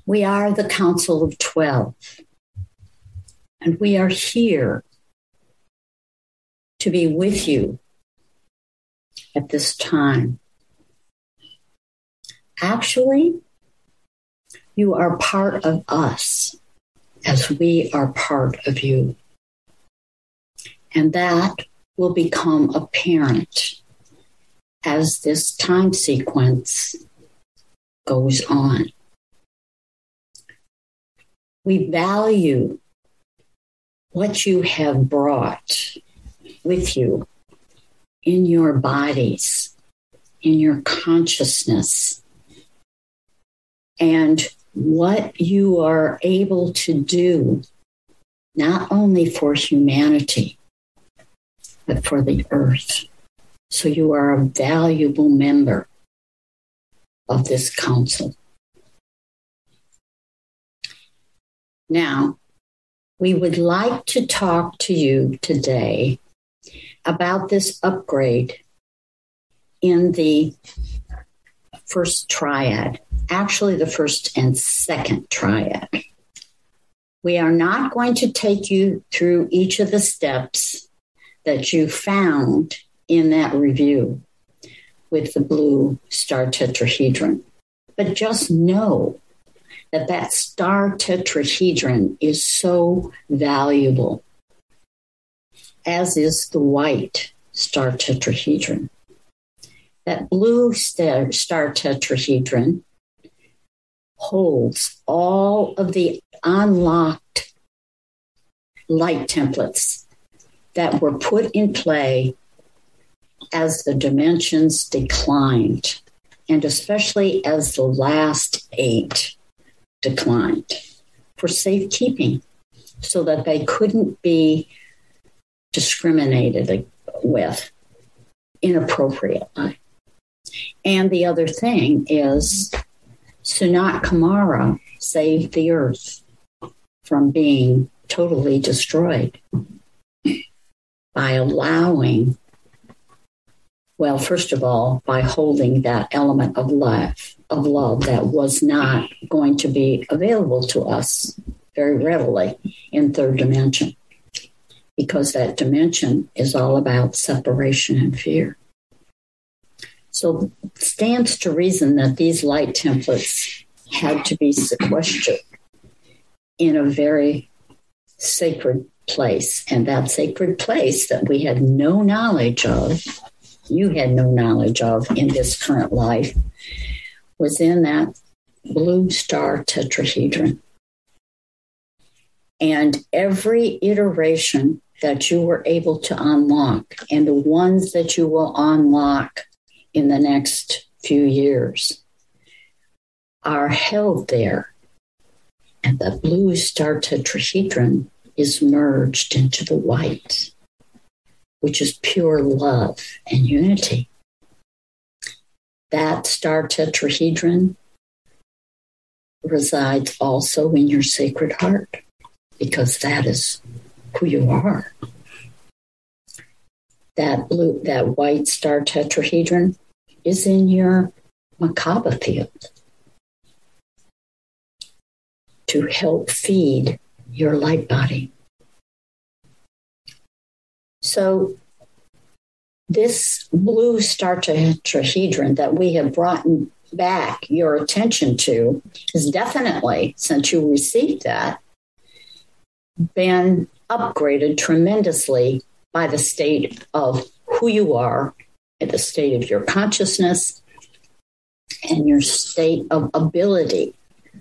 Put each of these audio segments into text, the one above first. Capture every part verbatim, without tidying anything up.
We are the Council of Twelve, and we are here to be with you at this time. Actually, you are part of us as we are part of you. And that will become apparent as this time sequence goes on. We value what you have brought with you in your bodies, in your consciousness, and what you are able to do, not only for humanity, but for the earth. So you are a valuable member of this council. Now, we would like to talk to you today about this upgrade in the first triad, actually the first and second triad. We are not going to take you through each of the steps that you found in that review with the blue star tetrahedron, but just know that that star tetrahedron is so valuable, as is the white star tetrahedron. That blue star, star tetrahedron holds all of the unlocked light templates that were put in play as the dimensions declined, and especially as the last eight declined, for safekeeping, so that they couldn't be discriminated with inappropriately. And the other thing is, Sanat Kumara saved the earth from being totally destroyed by allowing, well, first of all, by holding that element of love, of love that was not going to be available to us very readily in third dimension, because that dimension is all about separation and fear. So it stands to reason that these light templates had to be sequestered in a very sacred place. And that sacred place that we had no knowledge of, you had no knowledge of in this current life, was in that blue star tetrahedron. And every iteration that you were able to unlock, and the ones that you will unlock in the next few years, are held there. And the blue star tetrahedron is merged into the white, which is pure love and unity. That star tetrahedron resides also in your sacred heart, because that is who you are. That blue, that white star tetrahedron is in your Merkaba field to help feed your light body. So this blue star tetrahedron that we have brought back your attention to is definitely, since you received that, been upgraded tremendously by the state of who you are, and the state of your consciousness, and your state of ability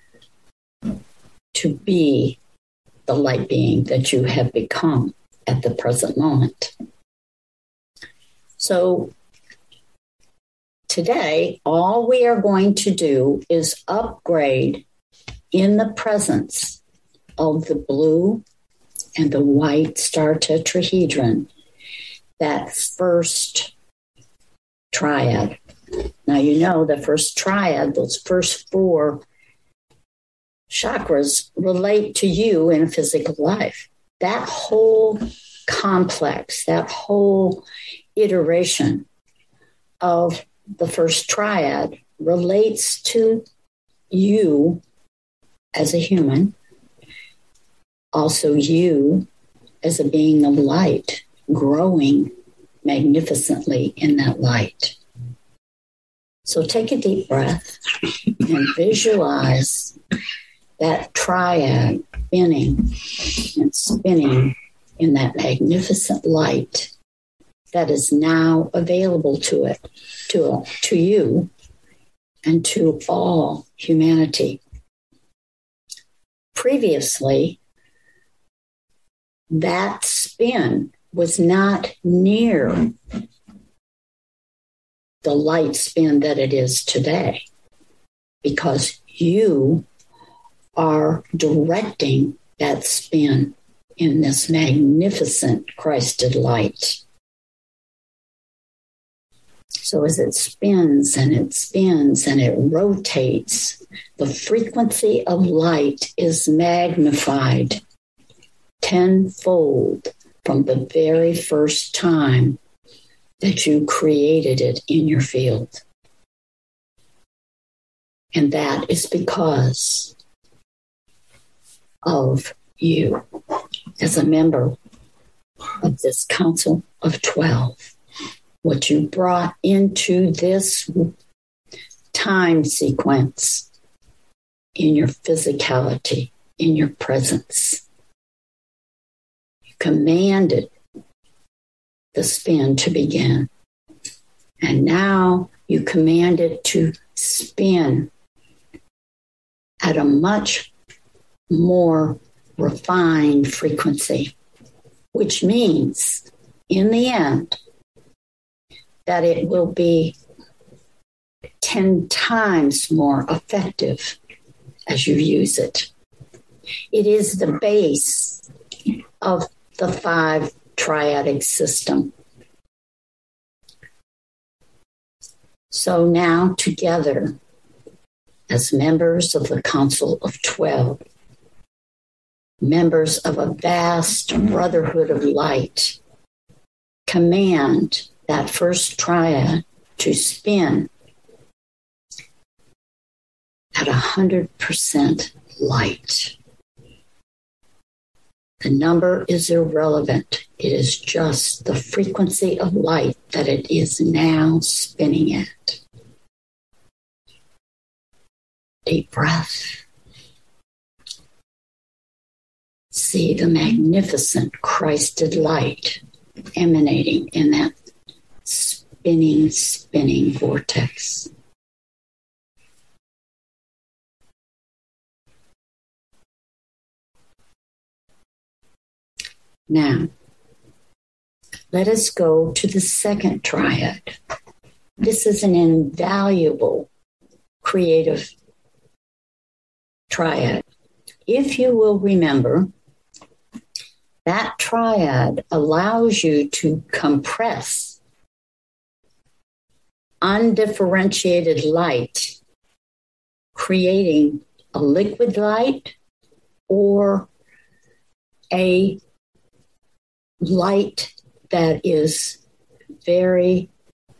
to be the light being that you have become at the present moment. So today, all we are going to do is upgrade in the presence of the blue and the white star tetrahedron, that first triad. Now, you know, the first triad, those first four chakras relate to you in a physical life. That whole complex, that whole iteration of the first triad relates to you as a human, also you as a being of light, growing magnificently in that light. So take a deep breath and visualize that triad spinning and spinning in that magnificent light that is now available to it, to, to you, and to all humanity. Previously, that spin was not near the light spin that it is today, because you are directing that spin in this magnificent Christed light. So as it spins and it spins and it rotates, the frequency of light is magnified tenfold from the very first time that you created it in your field. And that is because of you as a member of this Council of twelve. What you brought into this time sequence in your physicality, in your presence. You commanded the spin to begin. And now you command it to spin at a much more refined frequency, which means in the end that it will be ten times more effective as you use it. It is the base of the five triadic system. So now together, as members of the Council of twelve, members of a vast brotherhood of light, command that first triad to spin at one hundred percent light. The number is irrelevant. It is just the frequency of light that it is now spinning at. Deep breath. See the magnificent Christed light emanating in that spinning, spinning vortex. Now, let us go to the second triad. This is an invaluable creative triad. If you will remember, that triad allows you to compress undifferentiated light, creating a liquid light or a light that is very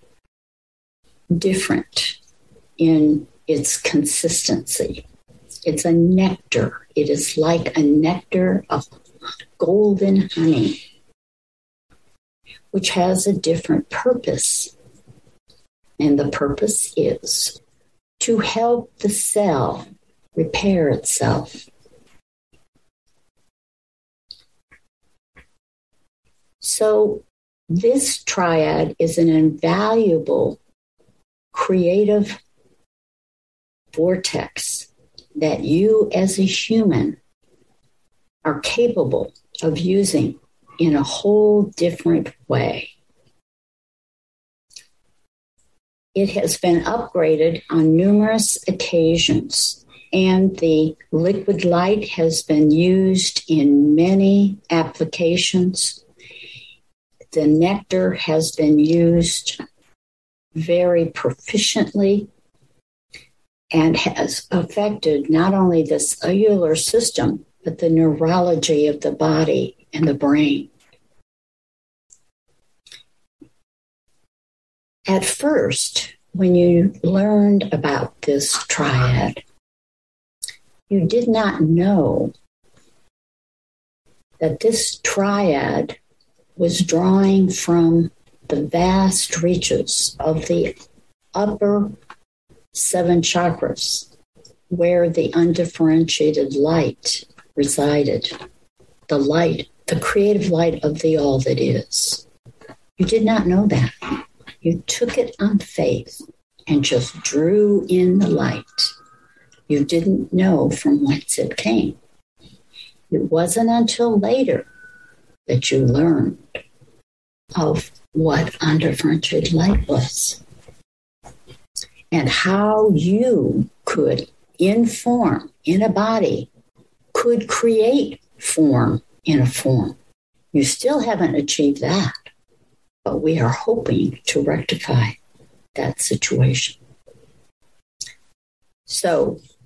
different in its consistency. It's a nectar. It is like a nectar of golden honey, which has a different purpose. And the purpose is to help the cell repair itself. So this triad is an invaluable creative vortex that you as a human are capable of using in a whole different way. It has been upgraded on numerous occasions, and the liquid light has been used in many applications. The nectar has been used very proficiently and has affected not only the cellular system, but the neurology of the body and the brain. At first, when you learned about this triad, You did not know that this triad was drawing from the vast reaches of the upper seven chakras, where the undifferentiated light resided, the light, the creative light of the all that is. You did not know that. You took it on faith and just drew in the light. You didn't know from whence it came. It wasn't until later that you learned of what undifferentiated light was and how you could, in form, in a body, could create form in a form. You still haven't achieved that, but we are hoping to rectify that situation. So